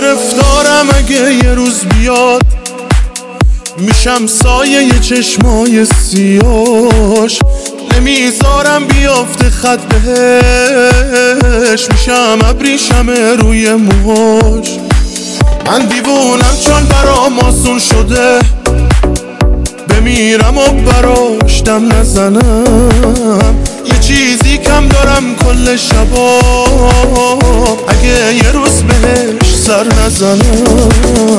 گرفتارم اگه یه روز بیاد، میشم سایه ی چشمای سیاش، نمیذارم بیافته خط بهش، میشم ابریشم روی موهاش. من دیوونم چون برام آسون شده، بمیرم و براش دم نزنم. یه چیزی کم دارم کل شبا، اگه یه روز بهش سر نزنم.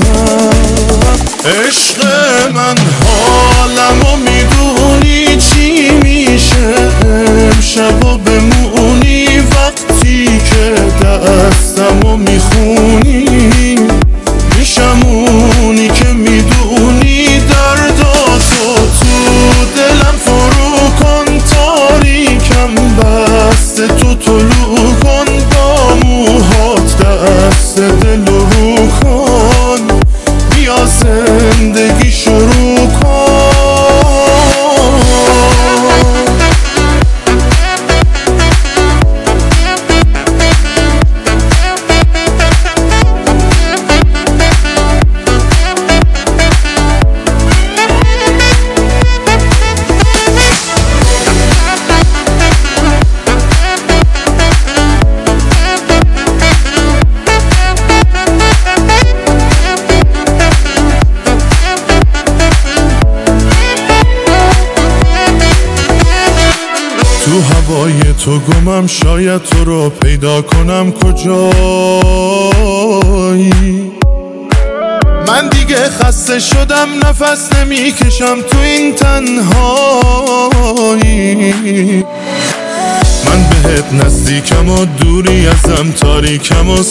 عشق من حالمو میدونی چی میشه امشب و بمونی، وقتی که دستمو میخونی میشم اونی که میدونی درداتو تو دلم فرو کن، تاریکم بسته تو طلوع کن، با موهات دست دل رو کن، بیا زندگی شروع کن. تو هوای تو گمم، شاید تو رو پیدا کنم کجایی. من دیگه خسته شدم، نفس نمیکشم تو این تنهایی. من بهت نزدیکم و دوری ازم تاریکم و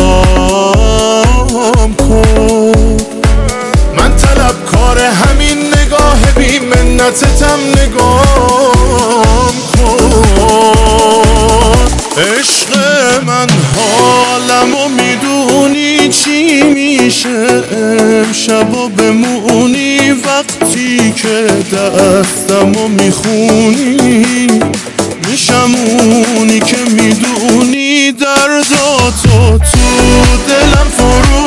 صدام کن. من طلبکار همین نگاه بی منتتم، نگام کن. عشق من حالمو میدونی چی میشه امشب و بمونی، وقتی که دستمو میخونی میشم اونی که میدونی درداتو تو دلم فرو